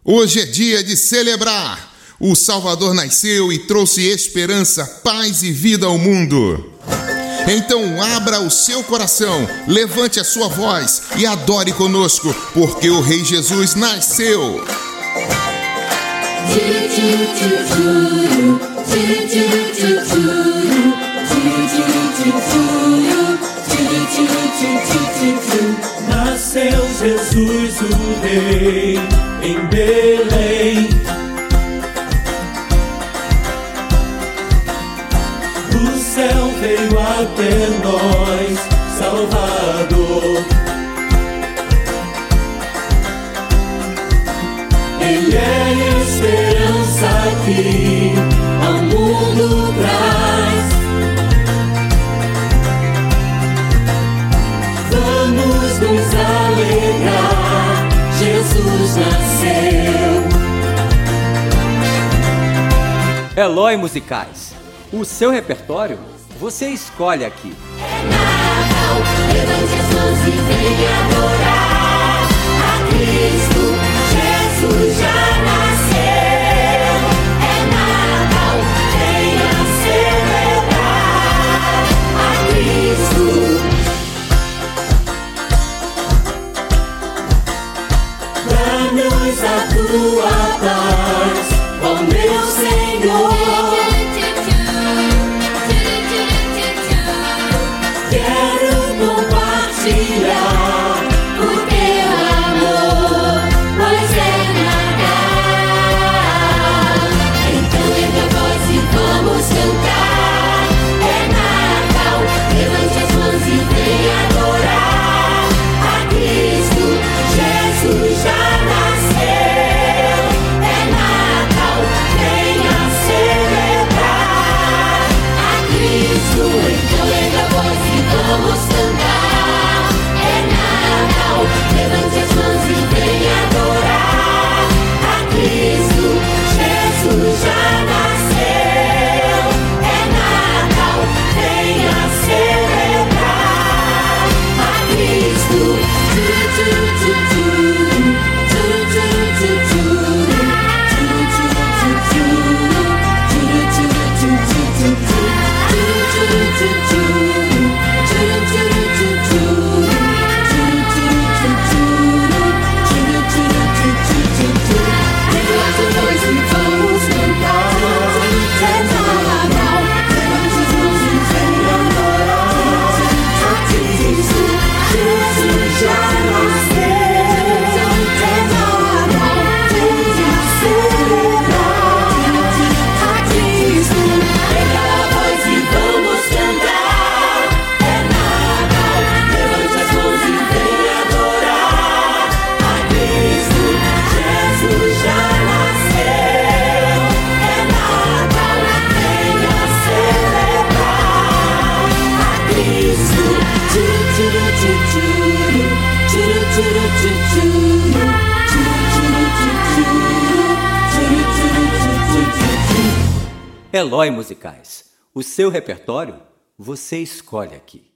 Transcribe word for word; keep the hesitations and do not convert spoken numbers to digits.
Hoje é dia de celebrar. O Salvador nasceu e trouxe esperança, paz e vida ao mundo. Então abra o seu coração, levante a sua voz e adore conosco, porque o Rei Jesus nasceu. Nasceu Jesus o Rei em Belém. Do céu veio até nós Salvador. Ele é esperança que ao mundo traz. Vamos nos alegrar, Jesus nasceu. Eloy Musicais. O seu repertório, você escolhe aqui. É Natal, levante as mãos e venha adorar a Cristo, Jesus já nasceu. É Natal, venha celebrar a Cristo. Dá-nos a tua paz, ó meu Senhor. Quero compartilhar o teu amor, pois é Natal. Então erga a voz e vamos cantar. É Natal, levante as mãos e venha adorar a Cristo, Jesus já nasceu. É Natal, venha celebrar a Cristo. Então erga a voz e vamos cantar. É Natal, levante as mãos e venha adorar a Cristo, Jesus já nasceu. É Natal, venha celebrar a Cristo. Eloy Musicais. O seu repertório, você escolhe aqui.